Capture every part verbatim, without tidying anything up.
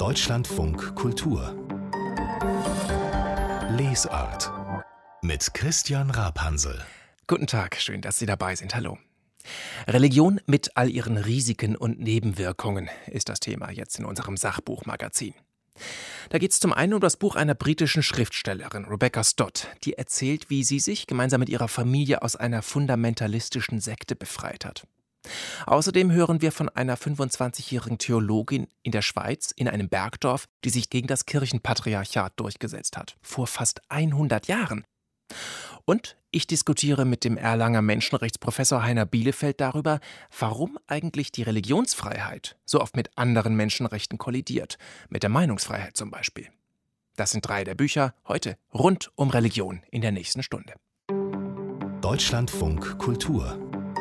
Deutschlandfunk Kultur Lesart mit Christian Rapansel. Guten Tag, schön, dass Sie dabei sind. Hallo. Religion mit all ihren Risiken und Nebenwirkungen ist das Thema jetzt in unserem Sachbuchmagazin. Da geht es zum einen um das Buch einer britischen Schriftstellerin, Rebecca Stott, die erzählt, wie sie sich gemeinsam mit ihrer Familie aus einer fundamentalistischen Sekte befreit hat. Außerdem hören wir von einer fünfundzwanzigjährigen Theologin in der Schweiz, in einem Bergdorf, die sich gegen das Kirchenpatriarchat durchgesetzt hat. Vor fast hundert Jahren. Und ich diskutiere mit dem Erlanger Menschenrechtsprofessor Heiner Bielefeld darüber, warum eigentlich die Religionsfreiheit so oft mit anderen Menschenrechten kollidiert. Mit der Meinungsfreiheit zum Beispiel. Das sind drei der Bücher, heute rund um Religion in der nächsten Stunde. Deutschlandfunk Kultur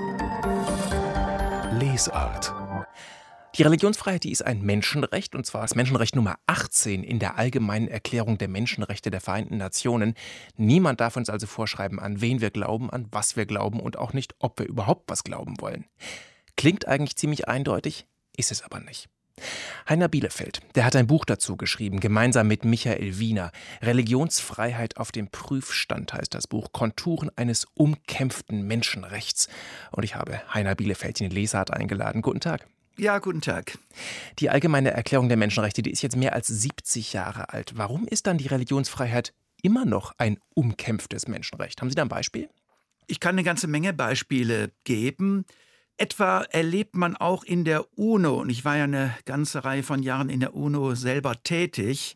Lesart. Die Religionsfreiheit, die ist ein Menschenrecht, und zwar das Menschenrecht Nummer achtzehn in der Allgemeinen Erklärung der Menschenrechte der Vereinten Nationen. Niemand darf uns also vorschreiben, an wen wir glauben, an was wir glauben und auch nicht, ob wir überhaupt was glauben wollen. Klingt eigentlich ziemlich eindeutig, ist es aber nicht. Heiner Bielefeld, der hat ein Buch dazu geschrieben, gemeinsam mit Michael Wiener. Religionsfreiheit auf dem Prüfstand heißt das Buch, Konturen eines umkämpften Menschenrechts. Und ich habe Heiner Bielefeld in die Lesart eingeladen. Guten Tag. Ja, guten Tag. Die Allgemeine Erklärung der Menschenrechte, die ist jetzt mehr als siebzig Jahre alt. Warum ist dann die Religionsfreiheit immer noch ein umkämpftes Menschenrecht? Haben Sie da ein Beispiel? Ich kann eine ganze Menge Beispiele geben. Etwa erlebt man auch in der UNO, und ich war ja eine ganze Reihe von Jahren in der UNO selber tätig,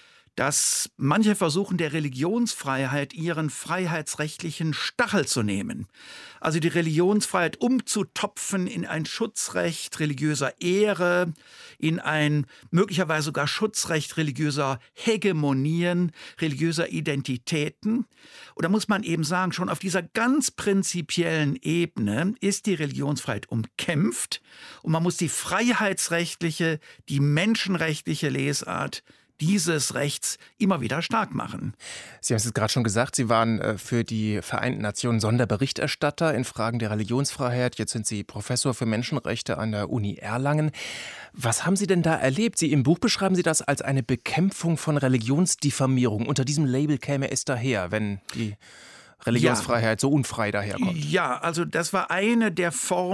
dass manche versuchen, der Religionsfreiheit ihren freiheitsrechtlichen Stachel zu nehmen. Also die Religionsfreiheit umzutopfen in ein Schutzrecht religiöser Ehre, in ein möglicherweise sogar Schutzrecht religiöser Hegemonien, religiöser Identitäten. Und da muss man eben sagen, schon auf dieser ganz prinzipiellen Ebene ist die Religionsfreiheit umkämpft und man muss die freiheitsrechtliche, die menschenrechtliche Lesart dieses Rechts immer wieder stark machen. Sie haben es jetzt gerade schon gesagt, Sie waren für die Vereinten Nationen Sonderberichterstatter in Fragen der Religionsfreiheit. Jetzt sind Sie Professor für Menschenrechte an der Uni Erlangen. Was haben Sie denn da erlebt? Sie im Buch beschreiben Sie das als eine Bekämpfung von Religionsdiffamierung. Unter diesem Label käme es daher, wenn die Religionsfreiheit ja so unfrei daherkommt. Ja, also das war eine der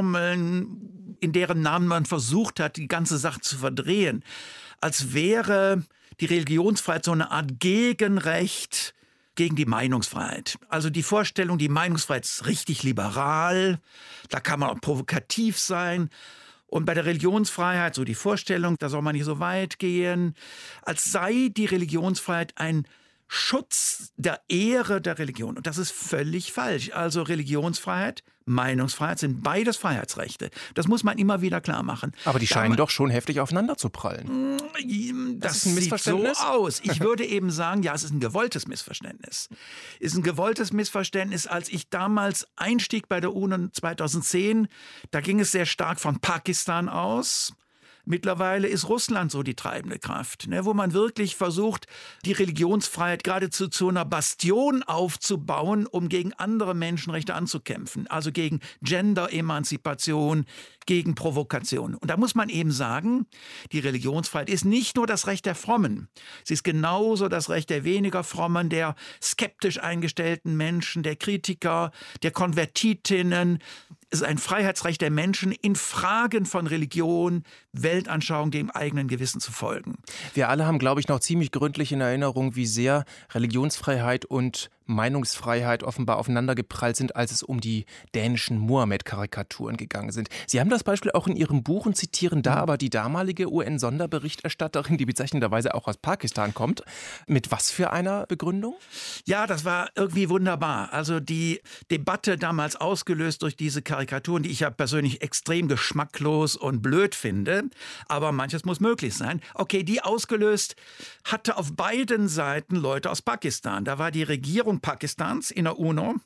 Formeln, in deren Namen man versucht hat, die ganze Sache zu verdrehen. Als wäre die Religionsfreiheit so eine Art Gegenrecht gegen die Meinungsfreiheit. Also die Vorstellung, die Meinungsfreiheit ist richtig liberal, da kann man auch provokativ sein. Und bei der Religionsfreiheit, so die Vorstellung, da soll man nicht so weit gehen, als sei die Religionsfreiheit ein Schutz der Ehre der Religion. Und das ist völlig falsch. Also Religionsfreiheit, Meinungsfreiheit sind beides Freiheitsrechte. Das muss man immer wieder klar machen. Aber die scheinen da, doch schon heftig aufeinander zu prallen. Das, das ist ein Missverständnis? Sieht so aus. Ich würde eben sagen, ja, es ist ein gewolltes Missverständnis. Es ist ein gewolltes Missverständnis. Als ich damals einstieg bei der UNO zweitausendzehn, da ging es sehr stark von Pakistan aus. Mittlerweile ist Russland so die treibende Kraft, ne, wo man wirklich versucht, die Religionsfreiheit geradezu zu einer Bastion aufzubauen, um gegen andere Menschenrechte anzukämpfen. Also gegen Gender-Emanzipation, gegen Provokation. Und da muss man eben sagen, die Religionsfreiheit ist nicht nur das Recht der Frommen. Sie ist genauso das Recht der weniger Frommen, der skeptisch eingestellten Menschen, der Kritiker, der Konvertitinnen. Es ist ein Freiheitsrecht der Menschen, in Fragen von Religion, Weltanschauung dem eigenen Gewissen zu folgen. Wir alle haben, glaube ich, noch ziemlich gründlich in Erinnerung, wie sehr Religionsfreiheit und Meinungsfreiheit offenbar aufeinandergeprallt sind, als es um die dänischen Mohammed-Karikaturen gegangen sind. Sie haben das Beispiel auch in Ihrem Buch und zitieren da aber die damalige U N-Sonderberichterstatterin, die bezeichnenderweise auch aus Pakistan kommt. Mit was für einer Begründung? Ja, das war irgendwie wunderbar. Also die Debatte damals ausgelöst durch diese Karikaturen, die ich ja persönlich extrem geschmacklos und blöd finde, aber manches muss möglich sein. Okay, die ausgelöst hatte auf beiden Seiten Leute aus Pakistan. Da war die Regierung Pakistans in der UNO,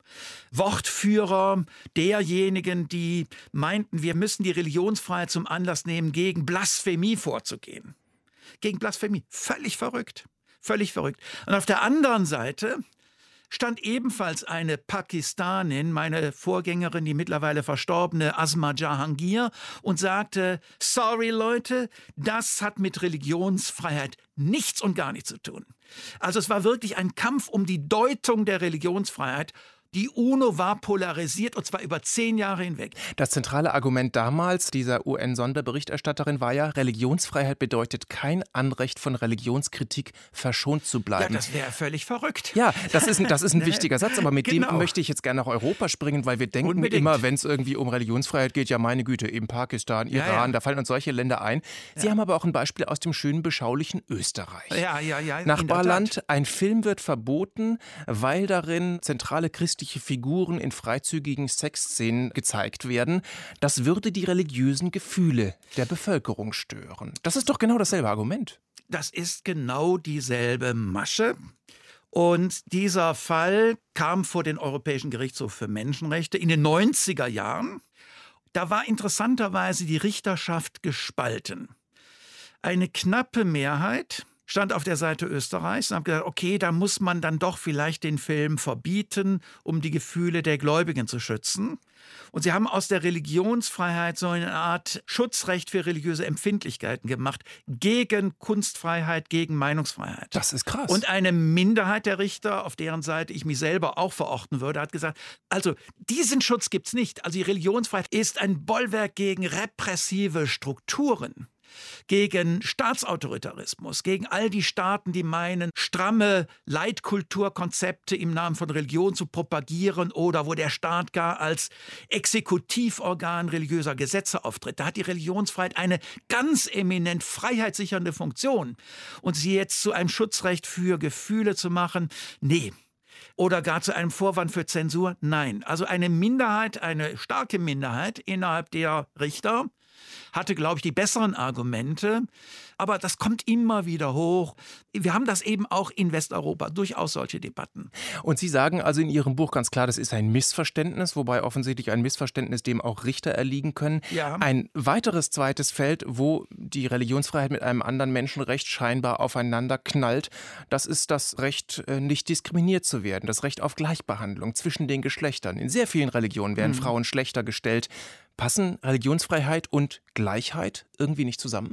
Wortführer derjenigen, die meinten, wir müssen die Religionsfreiheit zum Anlass nehmen, gegen Blasphemie vorzugehen. Gegen Blasphemie. Völlig verrückt. Völlig verrückt. Und auf der anderen Seite stand ebenfalls eine Pakistanin, meine Vorgängerin, die mittlerweile verstorbene Asma Jahangir, und sagte, sorry Leute, das hat mit Religionsfreiheit nichts und gar nichts zu tun. Also es war wirklich ein Kampf um die Deutung der Religionsfreiheit. Die UNO war polarisiert, und zwar über zehn Jahre hinweg. Das zentrale Argument damals dieser U N-Sonderberichterstatterin war ja, Religionsfreiheit bedeutet kein Anrecht von Religionskritik verschont zu bleiben. Ja, das wäre völlig verrückt. Ja, das ist ein, das ist ein wichtiger Satz, aber mit Genau. dem möchte ich jetzt gerne nach Europa springen, weil wir denken Unbedingt. immer, wenn es irgendwie um Religionsfreiheit geht, ja meine Güte, eben Pakistan, Iran, Ja, ja. da fallen uns solche Länder ein. Sie Ja. haben aber auch ein Beispiel aus dem schönen, beschaulichen Österreich. Ja, ja, ja. in der Nachbarland, Tat. ein Film wird verboten, weil darin zentrale christliche Figuren in freizügigen Sexszenen gezeigt werden. Das würde die religiösen Gefühle der Bevölkerung stören. Das ist doch genau dasselbe Argument. Das ist genau dieselbe Masche. Und dieser Fall kam vor den Europäischen Gerichtshof für Menschenrechte in den neunziger Jahren. Da war interessanterweise die Richterschaft gespalten. Eine knappe Mehrheit stand auf der Seite Österreichs und hat gesagt, okay, da muss man dann doch vielleicht den Film verbieten, um die Gefühle der Gläubigen zu schützen. Und sie haben aus der Religionsfreiheit so eine Art Schutzrecht für religiöse Empfindlichkeiten gemacht, gegen Kunstfreiheit, gegen Meinungsfreiheit. Das ist krass. Und eine Minderheit der Richter, auf deren Seite ich mich selber auch verorten würde, hat gesagt, also diesen Schutz gibt's nicht. Also die Religionsfreiheit ist ein Bollwerk gegen repressive Strukturen, gegen Staatsautoritarismus, gegen all die Staaten, die meinen, stramme Leitkulturkonzepte im Namen von Religion zu propagieren oder wo der Staat gar als Exekutivorgan religiöser Gesetze auftritt. Da hat die Religionsfreiheit eine ganz eminent freiheitssichernde Funktion. Und sie jetzt zu einem Schutzrecht für Gefühle zu machen, nee. Oder gar zu einem Vorwand für Zensur? Nein. Also eine Minderheit, eine starke Minderheit innerhalb der Richter hatte, glaube ich, die besseren Argumente. Aber das kommt immer wieder hoch. Wir haben das eben auch in Westeuropa, durchaus solche Debatten. Und Sie sagen also in Ihrem Buch ganz klar, das ist ein Missverständnis, wobei offensichtlich ein Missverständnis, dem auch Richter erliegen können. Ja. Ein weiteres zweites Feld, wo die Religionsfreiheit mit einem anderen Menschenrecht scheinbar aufeinander knallt, das ist das Recht, nicht diskriminiert zu werden, das Recht auf Gleichbehandlung zwischen den Geschlechtern. In sehr vielen Religionen werden mhm. Frauen schlechter gestellt. Passen Religionsfreiheit und Gleichheit irgendwie nicht zusammen?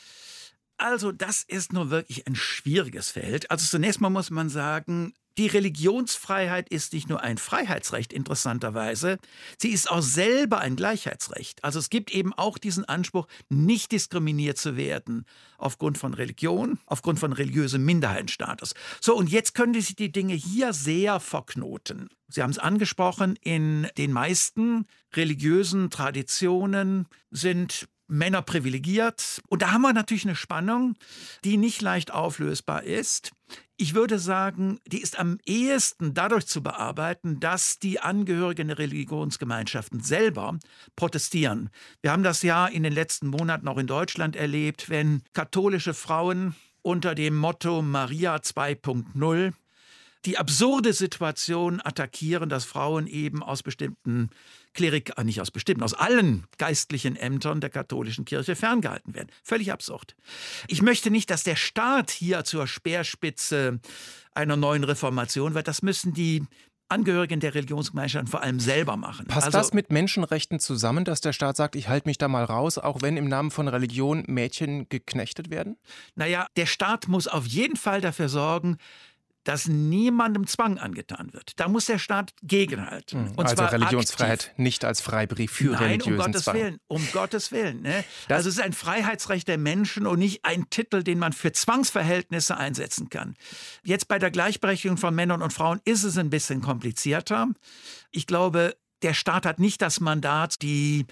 Also das ist nur wirklich ein schwieriges Feld. Also zunächst mal muss man sagen, die Religionsfreiheit ist nicht nur ein Freiheitsrecht, interessanterweise, sie ist auch selber ein Gleichheitsrecht. Also es gibt eben auch diesen Anspruch, nicht diskriminiert zu werden aufgrund von Religion, aufgrund von religiösem Minderheitenstatus. So, und jetzt können sich die Dinge hier sehr verknoten. Sie haben es angesprochen, in den meisten religiösen Traditionen sind Männer privilegiert. Und da haben wir natürlich eine Spannung, die nicht leicht auflösbar ist. Ich würde sagen, die ist am ehesten dadurch zu bearbeiten, dass die Angehörigen der Religionsgemeinschaften selber protestieren. Wir haben das ja in den letzten Monaten auch in Deutschland erlebt, wenn katholische Frauen unter dem Motto Maria zwei Punkt null die absurde Situation attackieren, dass Frauen eben aus bestimmten Klerik, äh nicht aus bestimmten, aus allen geistlichen Ämtern der katholischen Kirche ferngehalten werden. Völlig absurd. Ich möchte nicht, dass der Staat hier zur Speerspitze einer neuen Reformation wird. Das müssen die Angehörigen der Religionsgemeinschaften vor allem selber machen. Passt also, das mit Menschenrechten zusammen, dass der Staat sagt, ich halte mich da mal raus, auch wenn im Namen von Religion Mädchen geknechtet werden? Naja, der Staat muss auf jeden Fall dafür sorgen, dass niemandem Zwang angetan wird. Da muss der Staat gegenhalten. Mhm. Und also zwar Religionsfreiheit aktiv. nicht als Freibrief für Nein, religiösen um Gottes Zwang. Willen, um Gottes Willen. Ne? Also es ist ein Freiheitsrecht der Menschen und nicht ein Titel, den man für Zwangsverhältnisse einsetzen kann. Jetzt bei der Gleichberechtigung von Männern und Frauen ist es ein bisschen komplizierter. Ich glaube, der Staat hat nicht das Mandat, die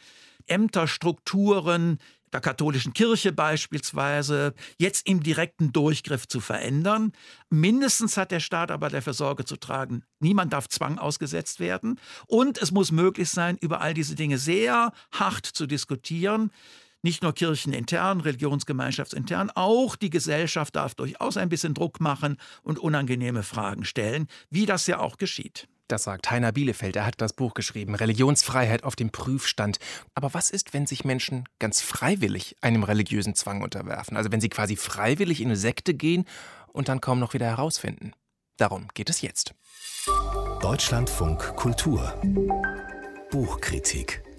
Ämterstrukturen der katholischen Kirche beispielsweise jetzt im direkten Durchgriff zu verändern. Mindestens hat der Staat aber dafür Sorge zu tragen, niemand darf Zwang ausgesetzt werden. Und es muss möglich sein, über all diese Dinge sehr hart zu diskutieren. Nicht nur kirchenintern, religionsgemeinschaftsintern, auch die Gesellschaft darf durchaus ein bisschen Druck machen und unangenehme Fragen stellen, wie das ja auch geschieht. Das sagt Heiner Bielefeld. Er hat das Buch geschrieben, Religionsfreiheit auf dem Prüfstand. Aber was ist, wenn sich Menschen ganz freiwillig einem religiösen Zwang unterwerfen? Also wenn sie quasi freiwillig in eine Sekte gehen und dann kaum noch wieder herausfinden? Darum geht es jetzt. Deutschlandfunk Kultur Buchkritik.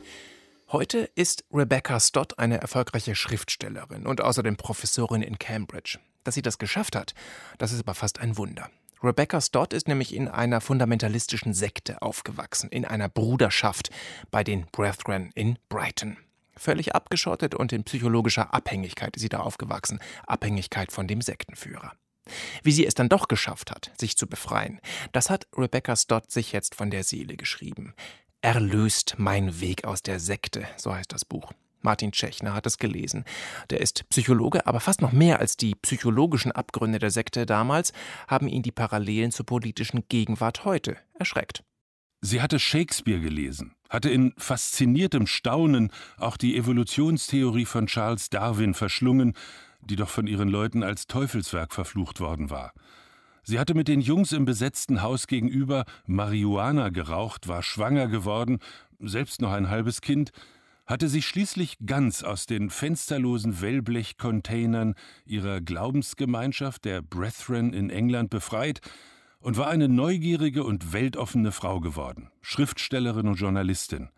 Heute ist Rebecca Stott eine erfolgreiche Schriftstellerin und außerdem Professorin in Cambridge. Dass sie das geschafft hat, das ist aber fast ein Wunder. Rebecca Stott ist nämlich in einer fundamentalistischen Sekte aufgewachsen, in einer Bruderschaft bei den Brethren in Brighton. Völlig abgeschottet und in psychologischer Abhängigkeit ist sie da aufgewachsen, Abhängigkeit von dem Sektenführer. Wie sie es dann doch geschafft hat, sich zu befreien, das hat Rebecca Stott sich jetzt von der Seele geschrieben. Erlöst mein Weg aus der Sekte, so heißt das Buch. Martin Tschechner hat es gelesen. Der ist Psychologe, aber fast noch mehr als die psychologischen Abgründe der Sekte damals haben ihn die Parallelen zur politischen Gegenwart heute erschreckt. Sie hatte Shakespeare gelesen, hatte in fasziniertem Staunen auch die Evolutionstheorie von Charles Darwin verschlungen, die doch von ihren Leuten als Teufelswerk verflucht worden war. Sie hatte mit den Jungs im besetzten Haus gegenüber Marihuana geraucht, war schwanger geworden, selbst noch ein halbes Kind, hatte sich schließlich ganz aus den fensterlosen Wellblech-Containern ihrer Glaubensgemeinschaft, der Brethren in England, befreit und war eine neugierige und weltoffene Frau geworden, Schriftstellerin und Journalistin.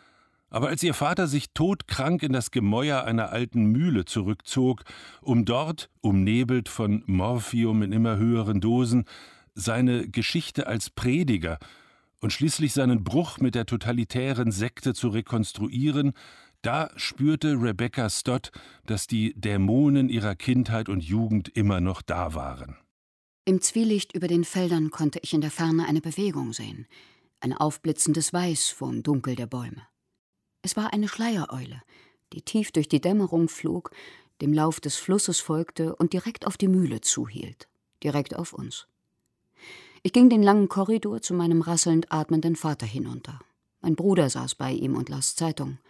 Aber als ihr Vater sich todkrank in das Gemäuer einer alten Mühle zurückzog, um dort, umnebelt von Morphium in immer höheren Dosen, seine Geschichte als Prediger und schließlich seinen Bruch mit der totalitären Sekte zu rekonstruieren, da spürte Rebecca Stott, dass die Dämonen ihrer Kindheit und Jugend immer noch da waren. Im Zwielicht über den Feldern konnte ich in der Ferne eine Bewegung sehen, ein aufblitzendes Weiß vom Dunkel der Bäume. Es war eine Schleiereule, die tief durch die Dämmerung flog, dem Lauf des Flusses folgte und direkt auf die Mühle zuhielt, direkt auf uns. Ich ging den langen Korridor zu meinem rasselnd atmenden Vater hinunter. Mein Bruder saß bei ihm und las Zeitung.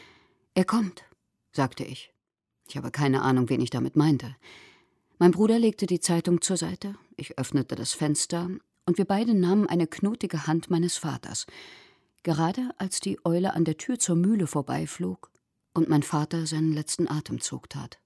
»Er kommt«, sagte ich. Ich habe keine Ahnung, wen ich damit meinte. Mein Bruder legte die Zeitung zur Seite, ich öffnete das Fenster und wir beide nahmen eine knotige Hand meines Vaters, gerade als die Eule an der Tür zur Mühle vorbeiflog und mein Vater seinen letzten Atemzug tat.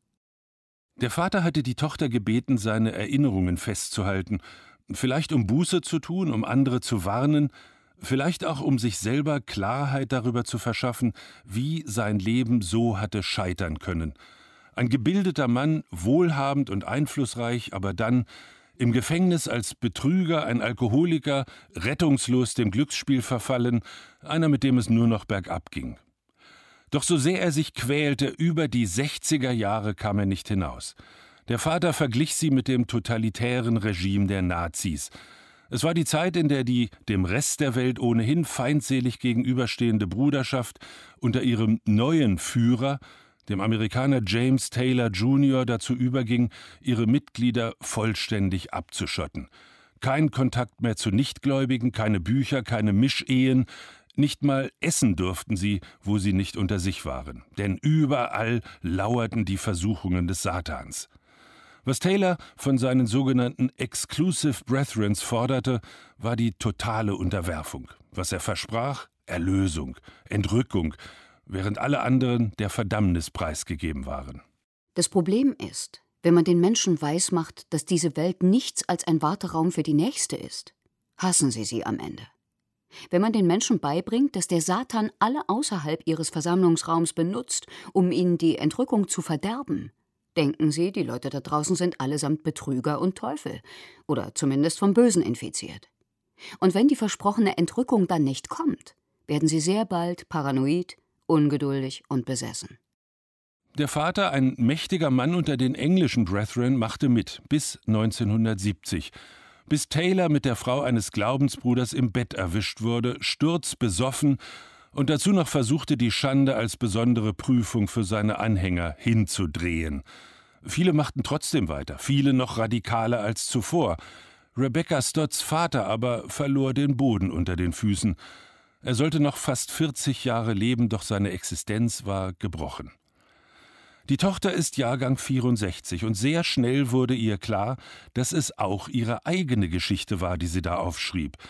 Der Vater hatte die Tochter gebeten, seine Erinnerungen festzuhalten, vielleicht um Buße zu tun, um andere zu warnen, vielleicht auch um sich selber Klarheit darüber zu verschaffen, wie sein Leben so hatte scheitern können. Ein gebildeter Mann, wohlhabend und einflussreich, aber dann im Gefängnis als Betrüger, ein Alkoholiker, rettungslos dem Glücksspiel verfallen, einer, mit dem es nur noch bergab ging. Doch so sehr er sich quälte, über die sechziger Jahre kam er nicht hinaus. Der Vater verglich sie mit dem totalitären Regime der Nazis. Es war die Zeit, in der die dem Rest der Welt ohnehin feindselig gegenüberstehende Bruderschaft unter ihrem neuen Führer, dem Amerikaner James Taylor Junior, dazu überging, ihre Mitglieder vollständig abzuschotten. Kein Kontakt mehr zu Nichtgläubigen, keine Bücher, keine Mischehen, nicht mal essen durften sie, wo sie nicht unter sich waren. Denn überall lauerten die Versuchungen des Satans. Was Taylor von seinen sogenannten Exclusive Brethrens forderte, war die totale Unterwerfung. Was er versprach, Erlösung, Entrückung, während alle anderen der Verdammnis preisgegeben waren. Das Problem ist, wenn man den Menschen weismacht, dass diese Welt nichts als ein Warteraum für die nächste ist, hassen sie sie am Ende. Wenn man den Menschen beibringt, dass der Satan alle außerhalb ihres Versammlungsraums benutzt, um ihnen die Entrückung zu verderben, denken sie, die Leute da draußen sind allesamt Betrüger und Teufel oder zumindest vom Bösen infiziert. Und wenn die versprochene Entrückung dann nicht kommt, werden sie sehr bald paranoid, ungeduldig und besessen. Der Vater, ein mächtiger Mann unter den englischen Brethren, machte mit, bis neunzehnhundertsiebzig, bis Taylor mit der Frau eines Glaubensbruders im Bett erwischt wurde, sturzbesoffen und dazu noch versuchte, die Schande als besondere Prüfung für seine Anhänger hinzudrehen. Viele machten trotzdem weiter, viele noch radikaler als zuvor. Rebecca Stotts Vater aber verlor den Boden unter den Füßen. Er sollte noch fast vierzig Jahre leben, doch seine Existenz war gebrochen. Die Tochter ist Jahrgang vierundsechzig und sehr schnell wurde ihr klar, dass es auch ihre eigene Geschichte war, die sie da aufschrieb.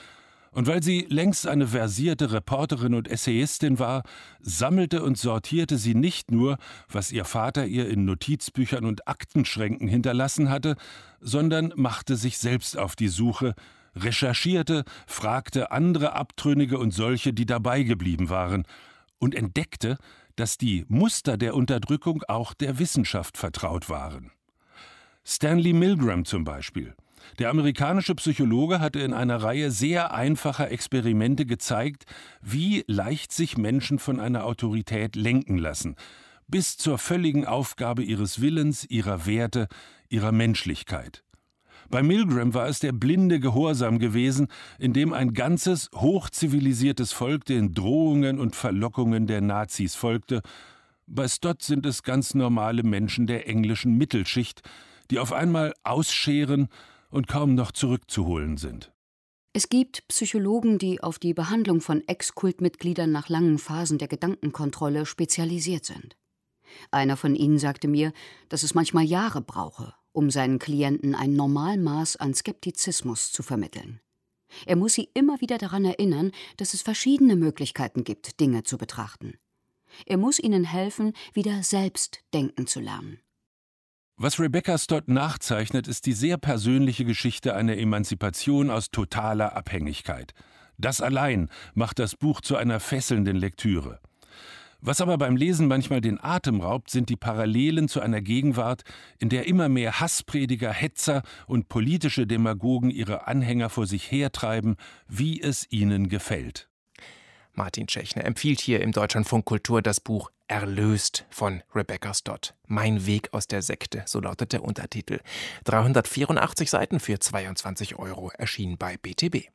Und weil sie längst eine versierte Reporterin und Essayistin war, sammelte und sortierte sie nicht nur, was ihr Vater ihr in Notizbüchern und Aktenschränken hinterlassen hatte, sondern machte sich selbst auf die Suche, recherchierte, fragte andere Abtrünnige und solche, die dabei geblieben waren, und entdeckte, dass die Muster der Unterdrückung auch der Wissenschaft vertraut waren. Stanley Milgram zum Beispiel. Der amerikanische Psychologe hatte in einer Reihe sehr einfacher Experimente gezeigt, wie leicht sich Menschen von einer Autorität lenken lassen, bis zur völligen Aufgabe ihres Willens, ihrer Werte, ihrer Menschlichkeit. Bei Milgram war es der blinde Gehorsam gewesen, in dem ein ganzes, hochzivilisiertes Volk den Drohungen und Verlockungen der Nazis folgte. Bei Stott sind es ganz normale Menschen der englischen Mittelschicht, die auf einmal ausscheren und kaum noch zurückzuholen sind. Es gibt Psychologen, die auf die Behandlung von Ex-Kultmitgliedern nach langen Phasen der Gedankenkontrolle spezialisiert sind. Einer von ihnen sagte mir, dass es manchmal Jahre brauche, um seinen Klienten ein Normalmaß an Skeptizismus zu vermitteln. Er muss sie immer wieder daran erinnern, dass es verschiedene Möglichkeiten gibt, Dinge zu betrachten. Er muss ihnen helfen, wieder selbst denken zu lernen. Was Rebecca Stott nachzeichnet, ist die sehr persönliche Geschichte einer Emanzipation aus totaler Abhängigkeit. Das allein macht das Buch zu einer fesselnden Lektüre. Was aber beim Lesen manchmal den Atem raubt, sind die Parallelen zu einer Gegenwart, in der immer mehr Hassprediger, Hetzer und politische Demagogen ihre Anhänger vor sich hertreiben, wie es ihnen gefällt. Martin Tschechner empfiehlt hier im Deutschlandfunk Kultur das Buch Erlöst von Rebecca Stott. Mein Weg aus der Sekte, so lautet der Untertitel. dreihundertvierundachtzig Seiten für zweiundzwanzig Euro, erschienen bei B T B.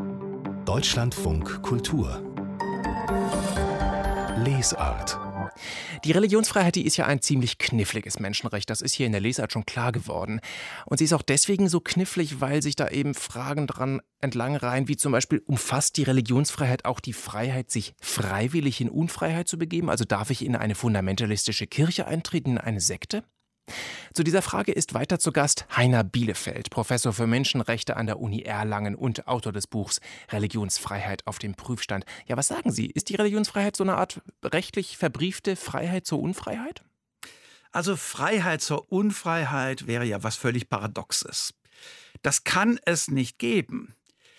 Deutschlandfunk Kultur Lesart. Die Religionsfreiheit, die ist ja ein ziemlich kniffliges Menschenrecht. Das ist hier in der Lesart schon klar geworden. Und sie ist auch deswegen so knifflig, weil sich da eben Fragen dran entlangreihen, wie zum Beispiel, umfasst die Religionsfreiheit auch die Freiheit, sich freiwillig in Unfreiheit zu begeben? Also darf ich in eine fundamentalistische Kirche eintreten, in eine Sekte? Zu dieser Frage ist weiter zu Gast Heiner Bielefeld, Professor für Menschenrechte an der Uni Erlangen und Autor des Buchs Religionsfreiheit auf dem Prüfstand. Ja, was sagen Sie? Ist die Religionsfreiheit so eine Art rechtlich verbriefte Freiheit zur Unfreiheit? Also Freiheit zur Unfreiheit wäre ja was völlig Paradoxes. Das kann es nicht geben.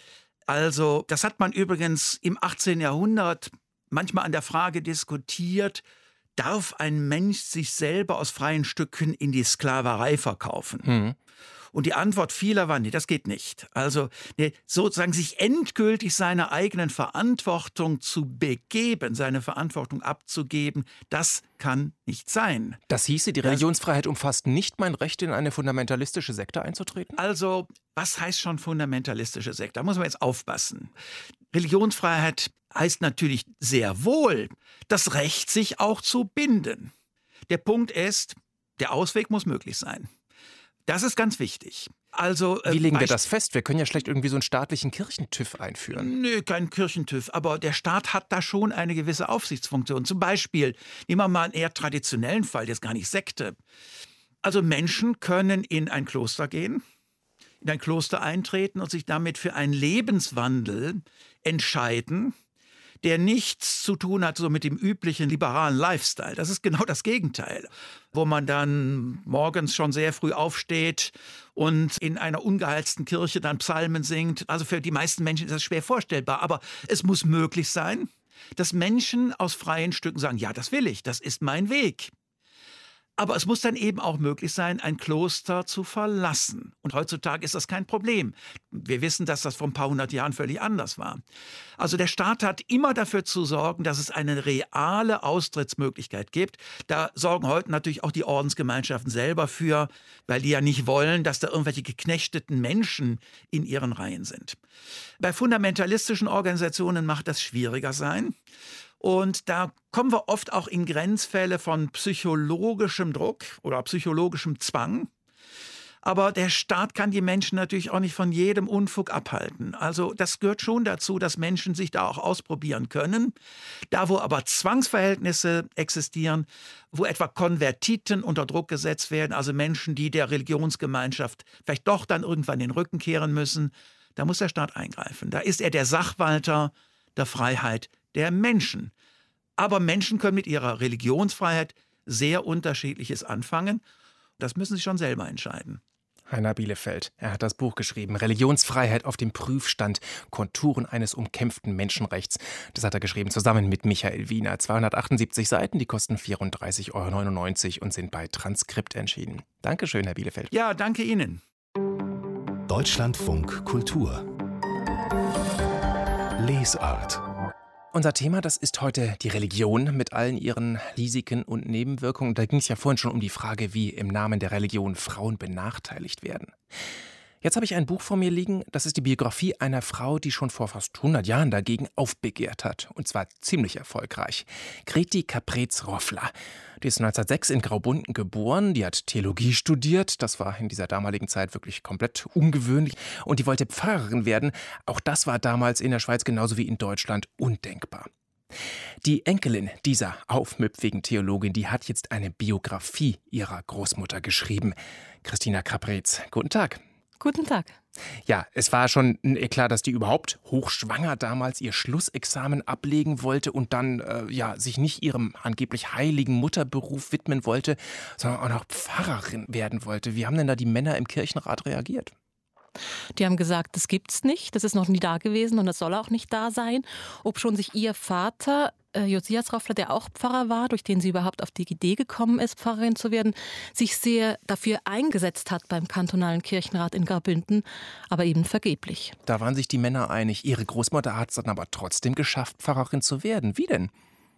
Also das hat man übrigens im achtzehnten Jahrhundert manchmal an der Frage diskutiert, darf ein Mensch sich selber aus freien Stücken in die Sklaverei verkaufen? Mhm. Und die Antwort vieler war, nee, das geht nicht. Also nee, sozusagen sich endgültig seiner eigenen Verantwortung zu begeben, seine Verantwortung abzugeben, das kann nicht sein. Das hieße, die Religionsfreiheit umfasst nicht mein Recht, in eine fundamentalistische Sekte einzutreten? Also, was heißt schon fundamentalistische Sekte? Da muss man jetzt aufpassen. Religionsfreiheit heißt natürlich sehr wohl das Recht, sich auch zu binden. Der Punkt ist, der Ausweg muss möglich sein. Das ist ganz wichtig. Also, äh, Wie legen wir das fest? Wir können ja schlecht irgendwie so einen staatlichen Kirchentüv einführen. Nö, kein Kirchentüv, aber der Staat hat da schon eine gewisse Aufsichtsfunktion. Zum Beispiel, nehmen wir mal einen eher traditionellen Fall, jetzt gar nicht Sekte. Also Menschen können in ein Kloster gehen, in ein Kloster eintreten und sich damit für einen Lebenswandel entscheiden, der nichts zu tun hat so mit dem üblichen liberalen Lifestyle. Das ist genau das Gegenteil, wo man dann morgens schon sehr früh aufsteht und in einer ungeheizten Kirche dann Psalmen singt. Also für die meisten Menschen ist das schwer vorstellbar, aber es muss möglich sein, dass Menschen aus freien Stücken sagen, ja, das will ich, das ist mein Weg. Aber es muss dann eben auch möglich sein, ein Kloster zu verlassen. Und heutzutage ist das kein Problem. Wir wissen, dass das vor ein paar hundert Jahren völlig anders war. Also der Staat hat immer dafür zu sorgen, dass es eine reale Austrittsmöglichkeit gibt. Da sorgen heute natürlich auch die Ordensgemeinschaften selber für, weil die ja nicht wollen, dass da irgendwelche geknechteten Menschen in ihren Reihen sind. Bei fundamentalistischen Organisationen macht das schwieriger sein. Und da kommen wir oft auch in Grenzfälle von psychologischem Druck oder psychologischem Zwang. Aber der Staat kann die Menschen natürlich auch nicht von jedem Unfug abhalten. Also das gehört schon dazu, dass Menschen sich da auch ausprobieren können. Da, wo aber Zwangsverhältnisse existieren, wo etwa Konvertiten unter Druck gesetzt werden, also Menschen, die der Religionsgemeinschaft vielleicht doch dann irgendwann den Rücken kehren müssen, da muss der Staat eingreifen. Da ist er der Sachwalter der Freiheit der Menschen. Aber Menschen können mit ihrer Religionsfreiheit sehr Unterschiedliches anfangen. Das müssen sie schon selber entscheiden. Heiner Bielefeld, er hat das Buch geschrieben, Religionsfreiheit auf dem Prüfstand, Konturen eines umkämpften Menschenrechts. Das hat er geschrieben zusammen mit Michael Wiener. zweihundertachtundsiebzig Seiten, die kosten vierunddreißig Euro neunundneunzig und sind bei Transkript erschienen. Dankeschön, Herr Bielefeld. Ja, danke Ihnen. Deutschlandfunk Kultur Lesart. Unser Thema, das ist heute die Religion mit allen ihren Risiken und Nebenwirkungen. Da ging es ja vorhin schon um die Frage, wie im Namen der Religion Frauen benachteiligt werden. Jetzt habe ich ein Buch vor mir liegen, das ist die Biografie einer Frau, die schon vor fast hundert Jahren dagegen aufbegehrt hat. Und zwar ziemlich erfolgreich. Greti Caprez-Roffler. Die ist neunzehnhundertsechs in Graubünden geboren, die hat Theologie studiert, das war in dieser damaligen Zeit wirklich komplett ungewöhnlich. Und die wollte Pfarrerin werden, auch das war damals in der Schweiz genauso wie in Deutschland undenkbar. Die Enkelin dieser aufmüpfigen Theologin, die hat jetzt eine Biografie ihrer Großmutter geschrieben. Christina Caprez, guten Tag. Guten Tag. Ja, es war schon ein Eklat, dass die überhaupt hochschwanger damals ihr Schlussexamen ablegen wollte und dann äh, ja, sich nicht ihrem angeblich heiligen Mutterberuf widmen wollte, sondern auch noch Pfarrerin werden wollte. Wie haben denn da die Männer im Kirchenrat reagiert? Die haben gesagt, das gibt's nicht, das ist noch nie da gewesen und das soll auch nicht da sein. Obschon sich ihr Vater, äh, Josias Roffler, der auch Pfarrer war, durch den sie überhaupt auf die Idee gekommen ist, Pfarrerin zu werden, sich sehr dafür eingesetzt hat beim kantonalen Kirchenrat in Graubünden, aber eben vergeblich. Da waren sich die Männer einig. Ihre Großmutter hat es dann aber trotzdem geschafft, Pfarrerin zu werden. Wie denn?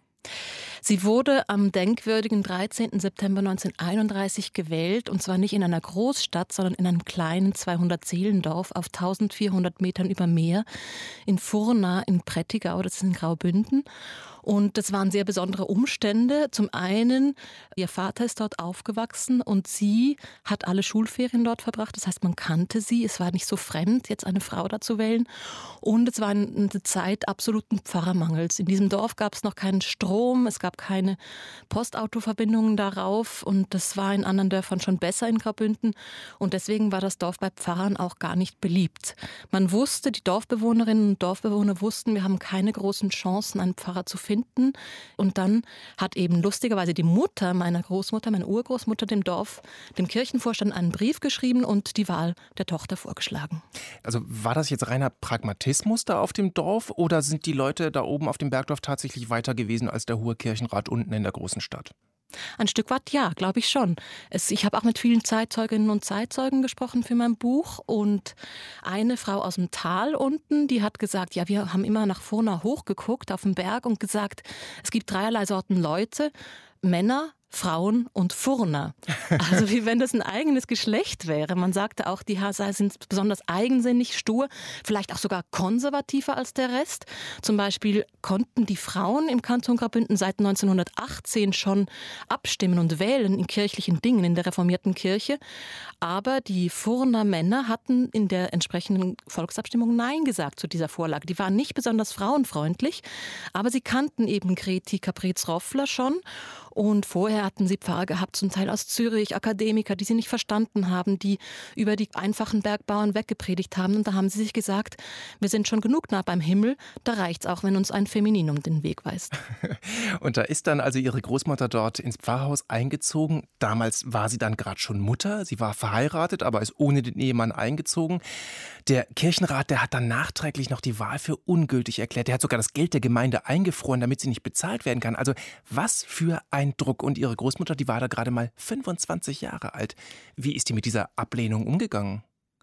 Sie wurde am denkwürdigen dreizehnten September neunzehnhunderteinunddreißig gewählt, und zwar nicht in einer Großstadt, sondern in einem kleinen zweihundert-Seelendorf auf eintausendvierhundert Metern über Meer in Furna in Prättigau, das ist in Graubünden. Und das waren sehr besondere Umstände. Zum einen, ihr Vater ist dort aufgewachsen und sie hat alle Schulferien dort verbracht. Das heißt, man kannte sie. Es war nicht so fremd, jetzt eine Frau da zu wählen. Und es war eine Zeit absoluten Pfarrermangels. In diesem Dorf gab es noch keinen Strom, es gab keine Postautoverbindungen darauf. Und das war in anderen Dörfern schon besser in Graubünden. Und deswegen war das Dorf bei Pfarrern auch gar nicht beliebt. Man wusste, die Dorfbewohnerinnen und Dorfbewohner wussten, wir haben keine großen Chancen, einen Pfarrer zu finden. Und dann hat eben lustigerweise die Mutter meiner Großmutter, meine Urgroßmutter, dem Dorf, dem Kirchenvorstand einen Brief geschrieben und die Wahl der Tochter vorgeschlagen. Also war das jetzt reiner Pragmatismus da auf dem Dorf oder sind die Leute da oben auf dem Bergdorf tatsächlich weiter gewesen als der hohe Kirchenrat unten in der großen Stadt? Ein Stück weit ja, glaube ich schon. Es, ich habe auch mit vielen Zeitzeuginnen und Zeitzeugen gesprochen für mein Buch. Und eine Frau aus dem Tal unten, die hat gesagt, ja, wir haben immer nach Furna hochgeguckt auf den Berg und gesagt, es gibt dreierlei Sorten Leute, Männer, Frauen und Furner. Also wie wenn das ein eigenes Geschlecht wäre. Man sagte auch, die Hasa sind besonders eigensinnig, stur, vielleicht auch sogar konservativer als der Rest. Zum Beispiel konnten die Frauen im Kanton Graubünden seit neunzehnhundertachtzehn schon abstimmen und wählen in kirchlichen Dingen in der reformierten Kirche. Aber die Furner Männer hatten in der entsprechenden Volksabstimmung Nein gesagt zu dieser Vorlage. Die waren nicht besonders frauenfreundlich, aber sie kannten eben Greti Caprez-Roffler schon. Und vorher hatten sie Pfarrer gehabt, zum Teil aus Zürich, Akademiker, die sie nicht verstanden haben, die über die einfachen Bergbauern weggepredigt haben. Und da haben sie sich gesagt, wir sind schon genug nah beim Himmel, da reicht's auch, wenn uns ein Femininum den Weg weist. Und da ist dann also ihre Großmutter dort ins Pfarrhaus eingezogen. Damals war sie dann gerade schon Mutter, sie war verheiratet, aber ist ohne den Ehemann eingezogen. Der Kirchenrat, der hat dann nachträglich noch die Wahl für ungültig erklärt. Der hat sogar das Geld der Gemeinde eingefroren, damit sie nicht bezahlt werden kann. Also was für ein Druck. Und ihre Großmutter, die war da gerade mal fünfundzwanzig Jahre alt. Wie ist die mit dieser Ablehnung umgegangen?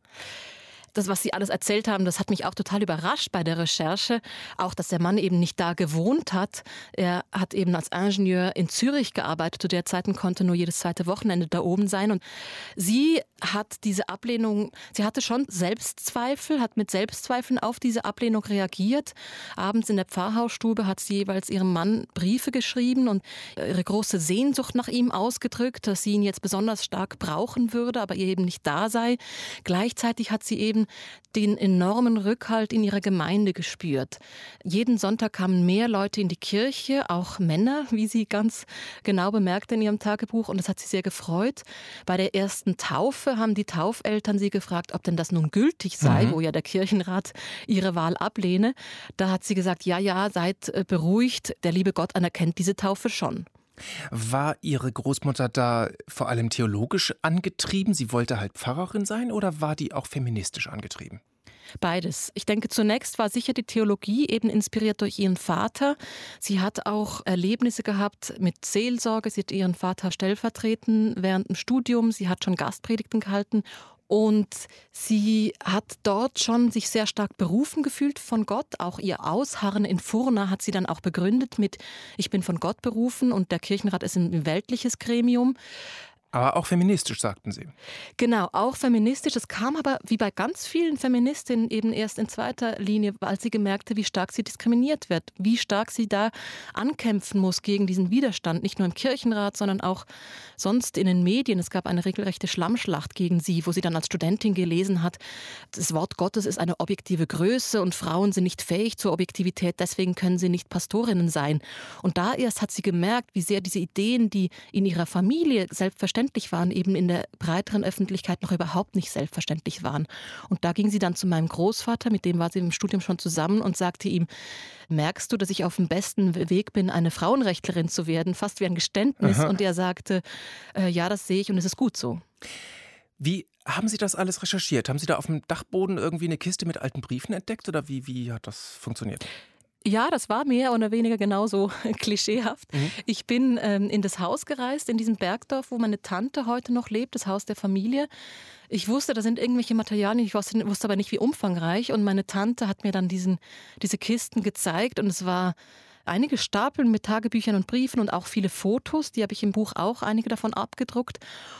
Das, was Sie alles erzählt haben, das hat mich auch total überrascht bei der Recherche. Auch, dass der Mann eben nicht da gewohnt hat. Er hat eben als Ingenieur in Zürich gearbeitet zu der Zeit und konnte nur jedes zweite Wochenende da oben sein. Und sie hat diese Ablehnung, sie hatte schon Selbstzweifel, hat mit Selbstzweifeln auf diese Ablehnung reagiert. Abends in der Pfarrhausstube hat sie jeweils ihrem Mann Briefe geschrieben und ihre große Sehnsucht nach ihm ausgedrückt, dass sie ihn jetzt besonders stark brauchen würde, aber ihr eben nicht da sei. Gleichzeitig hat sie eben den enormen Rückhalt in ihrer Gemeinde gespürt. Jeden Sonntag kamen mehr Leute in die Kirche, auch Männer, wie sie ganz genau bemerkte in ihrem Tagebuch, und das hat sie sehr gefreut. Bei der ersten Taufe haben die Taufeltern sie gefragt, ob denn das nun gültig sei, mhm. wo ja der Kirchenrat ihre Wahl ablehne. Da hat sie gesagt, ja, ja, seid beruhigt, der liebe Gott anerkennt diese Taufe schon. War Ihre Großmutter da vor allem theologisch angetrieben? Sie wollte halt Pfarrerin sein oder war die auch feministisch angetrieben? Beides. Ich denke, zunächst war sicher die Theologie eben inspiriert durch ihren Vater. Sie hat auch Erlebnisse gehabt mit Seelsorge. Sie hat ihren Vater stellvertreten während dem Studium. Sie hat schon Gastpredigten gehalten. Und sie hat dort schon sich sehr stark berufen gefühlt von Gott. Auch ihr Ausharren in Furna hat sie dann auch begründet mit „Ich bin von Gott berufen und der Kirchenrat ist ein weltliches Gremium“. Aber auch feministisch, sagten Sie. Genau, auch feministisch. Es kam aber, wie bei ganz vielen Feministinnen, eben erst in zweiter Linie, weil sie gemerkte, wie stark sie diskriminiert wird, wie stark sie da ankämpfen muss gegen diesen Widerstand, nicht nur im Kirchenrat, sondern auch sonst in den Medien. Es gab eine regelrechte Schlammschlacht gegen sie, wo sie dann als Studentin gelesen hat, das Wort Gottes ist eine objektive Größe und Frauen sind nicht fähig zur Objektivität, deswegen können sie nicht Pastorinnen sein. Und da erst hat sie gemerkt, wie sehr diese Ideen, die in ihrer Familie selbstverständlich waren, eben in der breiteren Öffentlichkeit noch überhaupt nicht selbstverständlich waren. Und da ging sie dann zu meinem Großvater, mit dem war sie im Studium schon zusammen und sagte ihm, merkst du, dass ich auf dem besten Weg bin, eine Frauenrechtlerin zu werden? Fast wie ein Geständnis. Aha. Und er sagte, äh, ja, das sehe ich und es ist gut so. Wie haben Sie das alles recherchiert? Haben Sie da auf dem Dachboden irgendwie eine Kiste mit alten Briefen entdeckt oder wie, wie hat das funktioniert? Ja, das war mehr oder weniger genauso klischeehaft. Mhm. Ich bin ähm, in das Haus gereist, in diesem Bergdorf, wo meine Tante heute noch lebt, das Haus der Familie. Ich wusste, da sind irgendwelche Materialien, ich wusste, wusste aber nicht, wie umfangreich. Und meine Tante hat mir dann diesen, diese Kisten gezeigt und es war einige Stapel mit Tagebüchern und Briefen und auch viele Fotos. Die habe ich im Buch auch, einige davon abgedruckt.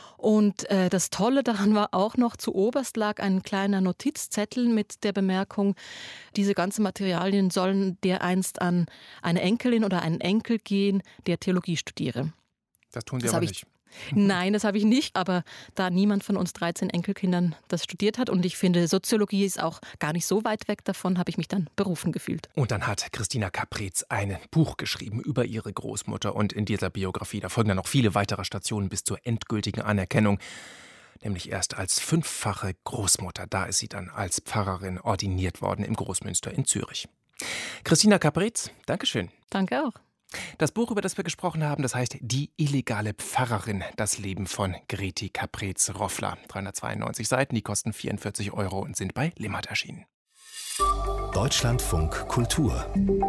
Und äh, das Tolle daran war auch noch, zu oberst lag ein kleiner Notizzettel mit der Bemerkung, diese ganzen Materialien sollen dereinst an eine Enkelin oder einen Enkel gehen, der Theologie studiere. Das tun Sie das aber ich, nicht. Nein, das habe ich nicht, aber da niemand von uns dreizehn Enkelkindern das studiert hat und ich finde, Soziologie ist auch gar nicht so weit weg davon, habe ich mich dann berufen gefühlt. Und dann hat Christina Caprez ein Buch geschrieben über ihre Großmutter und in dieser Biografie, da folgen dann noch viele weitere Stationen bis zur endgültigen Anerkennung, nämlich erst als fünffache Großmutter. Da ist sie dann als Pfarrerin ordiniert worden im Großmünster in Zürich. Christina Caprez, Dankeschön. Danke auch. Das Buch, über das wir gesprochen haben, das heißt Die illegale Pfarrerin, das Leben von Greti Caprez-Roffler. dreihundertzweiundneunzig Seiten, die kosten vierundvierzig Euro und sind bei Limmat erschienen. Deutschlandfunk Kultur.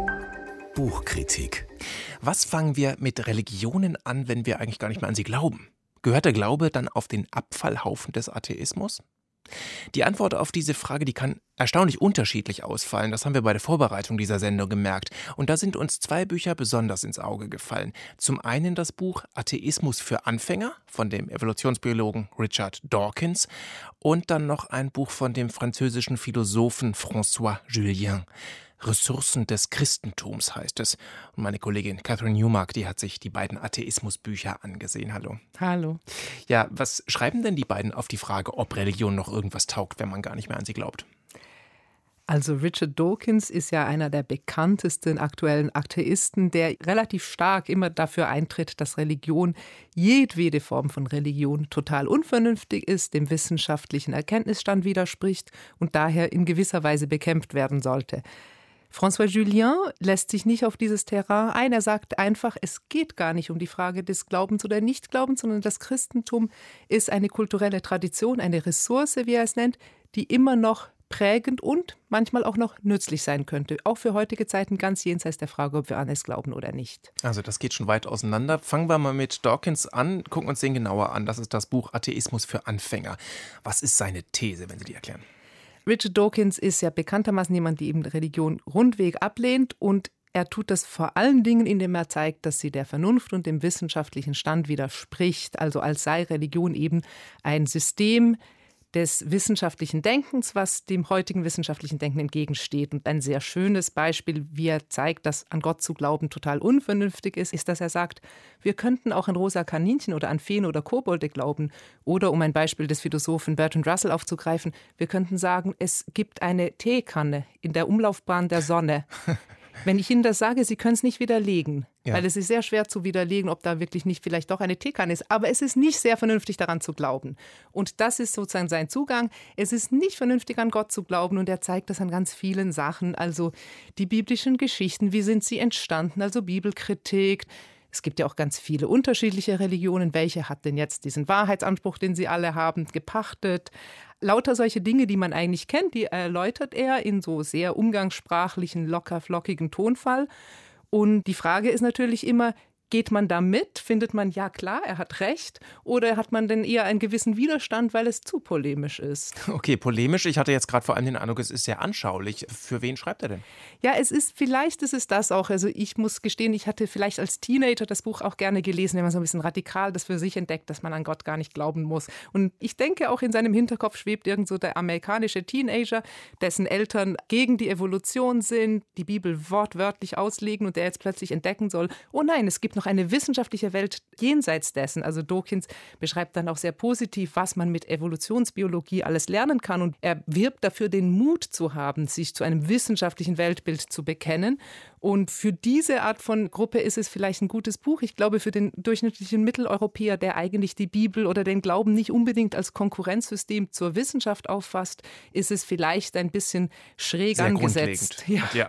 Buchkritik. Was fangen wir mit Religionen an, wenn wir eigentlich gar nicht mehr an sie glauben? Gehört der Glaube dann auf den Abfallhaufen des Atheismus? Die Antwort auf diese Frage, die kann erstaunlich unterschiedlich ausfallen. Das haben wir bei der Vorbereitung dieser Sendung gemerkt. Und da sind uns zwei Bücher besonders ins Auge gefallen. Zum einen das Buch Atheismus für Anfänger von dem Evolutionsbiologen Richard Dawkins und dann noch ein Buch von dem französischen Philosophen François Julien. Ressourcen des Christentums heißt es. Und meine Kollegin Catherine Newmark, die hat sich die beiden Atheismusbücher angesehen. Hallo. Hallo. Ja, was schreiben denn die beiden auf die Frage, ob Religion noch irgendwas taugt, wenn man gar nicht mehr an sie glaubt? Also Richard Dawkins ist ja einer der bekanntesten aktuellen Atheisten, der relativ stark immer dafür eintritt, dass Religion, jedwede Form von Religion, total unvernünftig ist, dem wissenschaftlichen Erkenntnisstand widerspricht und daher in gewisser Weise bekämpft werden sollte. François Julien lässt sich nicht auf dieses Terrain ein. Er sagt einfach, es geht gar nicht um die Frage des Glaubens oder Nichtglaubens, sondern das Christentum ist eine kulturelle Tradition, eine Ressource, wie er es nennt, die immer noch prägend und manchmal auch noch nützlich sein könnte. Auch für heutige Zeiten ganz jenseits der Frage, ob wir an es glauben oder nicht. Also das geht schon weit auseinander. Fangen wir mal mit Dawkins an, gucken uns den genauer an. Das ist das Buch Atheismus für Anfänger. Was ist seine These, wenn Sie die erklären? Richard Dawkins ist ja bekanntermaßen jemand, der eben Religion rundweg ablehnt und er tut das vor allen Dingen, indem er zeigt, dass sie der Vernunft und dem wissenschaftlichen Stand widerspricht. Also als sei Religion eben ein System des wissenschaftlichen Denkens, was dem heutigen wissenschaftlichen Denken entgegensteht. Und ein sehr schönes Beispiel, wie er zeigt, dass an Gott zu glauben total unvernünftig ist, ist, dass er sagt, wir könnten auch an rosa Kaninchen oder an Feen oder Kobolde glauben. Oder um ein Beispiel des Philosophen Bertrand Russell aufzugreifen, wir könnten sagen, es gibt eine Teekanne in der Umlaufbahn der Sonne. Wenn ich Ihnen das sage, Sie können es nicht widerlegen. Ja. Weil es ist sehr schwer zu widerlegen, ob da wirklich nicht vielleicht doch eine Teekanne ist. Aber es ist nicht sehr vernünftig, daran zu glauben. Und das ist sozusagen sein Zugang. Es ist nicht vernünftig, an Gott zu glauben. Und er zeigt das an ganz vielen Sachen. Also die biblischen Geschichten, wie sind sie entstanden? Also Bibelkritik. Es gibt ja auch ganz viele unterschiedliche Religionen. Welche hat denn jetzt diesen Wahrheitsanspruch, den sie alle haben, gepachtet? Lauter solche Dinge, die man eigentlich kennt, die erläutert er in so sehr umgangssprachlichen, locker flockigen Tonfall. Und die Frage ist natürlich immer, geht man da mit? Findet man, ja klar, er hat recht? Oder hat man denn eher einen gewissen Widerstand, weil es zu polemisch ist? Okay, polemisch. Ich hatte jetzt gerade vor allem den Eindruck, es ist sehr anschaulich. Für wen schreibt er denn? Ja, es ist, vielleicht ist es das auch. Also ich muss gestehen, ich hatte vielleicht als Teenager das Buch auch gerne gelesen, wenn man so ein bisschen radikal das für sich entdeckt, dass man an Gott gar nicht glauben muss. Und ich denke, auch in seinem Hinterkopf schwebt irgend so der amerikanische Teenager, dessen Eltern gegen die Evolution sind, die Bibel wortwörtlich auslegen und der jetzt plötzlich entdecken soll, oh nein, es gibt noch eine wissenschaftliche Welt jenseits dessen. Also Dawkins beschreibt dann auch sehr positiv, was man mit Evolutionsbiologie alles lernen kann. Und er wirbt dafür, den Mut zu haben, sich zu einem wissenschaftlichen Weltbild zu bekennen. Und für diese Art von Gruppe ist es vielleicht ein gutes Buch. Ich glaube, für den durchschnittlichen Mitteleuropäer, der eigentlich die Bibel oder den Glauben nicht unbedingt als Konkurrenzsystem zur Wissenschaft auffasst, ist es vielleicht ein bisschen schräg sehr angesetzt. Ja. Ja.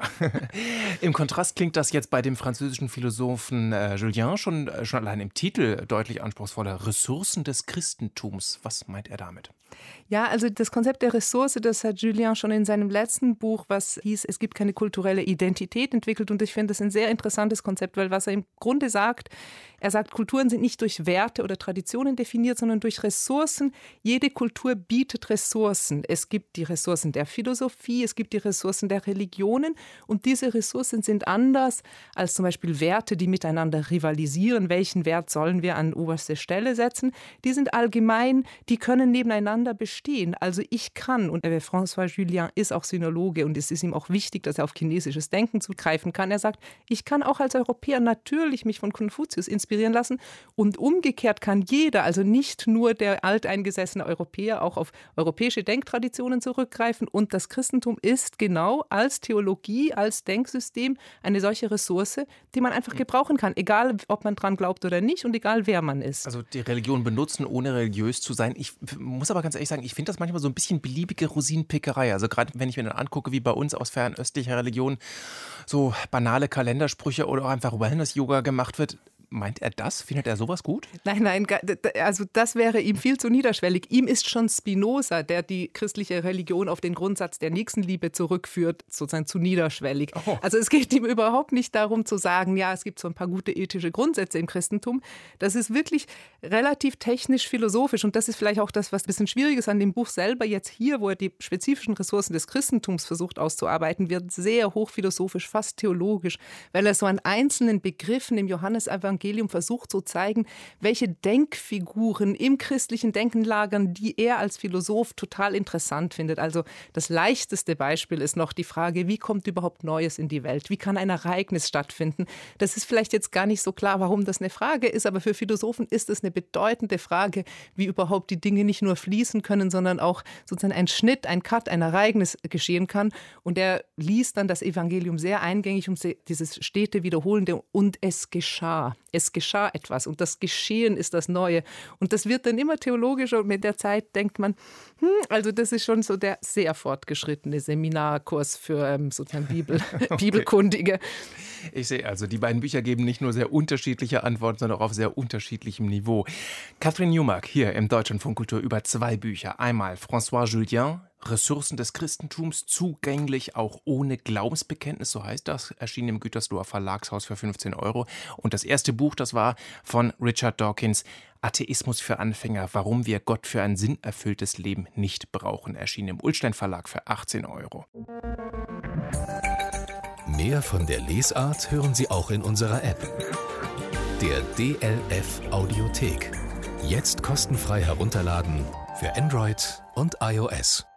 Im Kontrast klingt das jetzt bei dem französischen Philosophen äh, Julien schon, äh, schon allein im Titel deutlich anspruchsvoller. Ressourcen des Christentums. Was meint er damit? Ja, also das Konzept der Ressource, das hat Julien schon in seinem letzten Buch, was hieß, es gibt keine kulturelle Identität, entwickelt. Und ich finde das ein sehr interessantes Konzept, weil was er im Grunde sagt, er sagt, Kulturen sind nicht durch Werte oder Traditionen definiert, sondern durch Ressourcen. Jede Kultur bietet Ressourcen. Es gibt die Ressourcen der Philosophie, es gibt die Ressourcen der Religionen. Und diese Ressourcen sind anders als zum Beispiel Werte, die miteinander rivalisieren. Welchen Wert sollen wir an oberste Stelle setzen? Die sind allgemein, die können nebeneinander bestehen. Also ich kann, und François Julien ist auch Sinologe und es ist ihm auch wichtig, dass er auf chinesisches Denken zugreifen kann. Er sagt, ich kann auch als Europäer natürlich mich von Konfuzius inspirieren lassen und umgekehrt kann jeder, also nicht nur der alteingesessene Europäer, auch auf europäische Denktraditionen zurückgreifen. Und das Christentum ist genau als Theologie, als Denksystem eine solche Ressource, die man einfach gebrauchen kann, egal ob man dran glaubt oder nicht und egal wer man ist. Also die Religion benutzen, ohne religiös zu sein. Ich muss aber ganz ehrlich sagen, ich finde das manchmal so ein bisschen beliebige Rosinenpickerei. Also gerade wenn ich mir dann angucke, wie bei uns aus fernöstlicher Religion so banale Kalendersprüche oder auch einfach Wellness-Yoga gemacht wird. Meint er das? Findet er sowas gut? Nein, nein, also das wäre ihm viel zu niederschwellig. Ihm ist schon Spinoza, der die christliche Religion auf den Grundsatz der Nächstenliebe zurückführt, sozusagen zu niederschwellig. Oh. Also es geht ihm überhaupt nicht darum zu sagen, ja, es gibt so ein paar gute ethische Grundsätze im Christentum. Das ist wirklich relativ technisch-philosophisch und das ist vielleicht auch das, was ein bisschen schwierig ist an dem Buch selber jetzt hier, wo er die spezifischen Ressourcen des Christentums versucht auszuarbeiten, wird sehr hochphilosophisch, fast theologisch, weil er so an einzelnen Begriffen im Johannesevangelium versucht zu zeigen, welche Denkfiguren im christlichen Denken lagern, die er als Philosoph total interessant findet. Also das leichteste Beispiel ist noch die Frage, wie kommt überhaupt Neues in die Welt? Wie kann ein Ereignis stattfinden? Das ist vielleicht jetzt gar nicht so klar, warum das eine Frage ist, aber für Philosophen ist es eine bedeutende Frage, wie überhaupt die Dinge nicht nur fließen können, sondern auch sozusagen ein Schnitt, ein Cut, ein Ereignis geschehen kann. Und er liest dann das Evangelium sehr eingängig und dieses stete Wiederholende und es geschah. Es geschah etwas und das Geschehen ist das Neue. Und das wird dann immer theologischer und mit der Zeit denkt man, hm, also das ist schon so der sehr fortgeschrittene Seminarkurs für ähm, sozusagen Bibel, okay. Bibelkundige. Ich sehe also, die beiden Bücher geben nicht nur sehr unterschiedliche Antworten, sondern auch auf sehr unterschiedlichem Niveau. Katrin Newmark hier im Deutschlandfunk Kultur über zwei Bücher. Einmal François Julien, Ressourcen des Christentums, zugänglich auch ohne Glaubensbekenntnis, so heißt das, erschien im Gütersloher Verlagshaus für fünfzehn Euro. Und das erste Buch, das war von Richard Dawkins, Atheismus für Anfänger, warum wir Gott für ein sinnerfülltes Leben nicht brauchen, erschien im Ullstein Verlag für achtzehn Euro. Mehr von der Lesart hören Sie auch in unserer App, der D L F Audiothek. Jetzt kostenfrei herunterladen für Android und iOS.